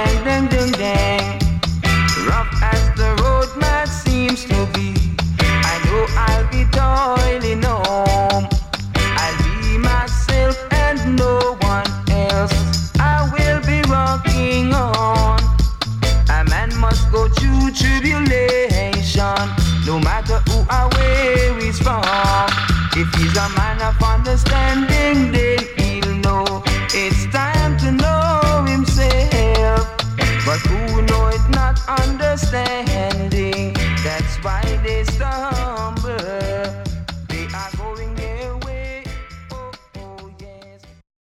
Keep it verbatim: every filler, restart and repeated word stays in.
dang, dang, dang, dang. Rough as the road might seems to be, I know I'll be toiling home. I'll be myself and no one else. I will be rocking on. A man must go through tribulation, no matter who or where he's from. If he's a man of understanding, then he'll know it's time to know himself. But who know it not understanding, that's why they start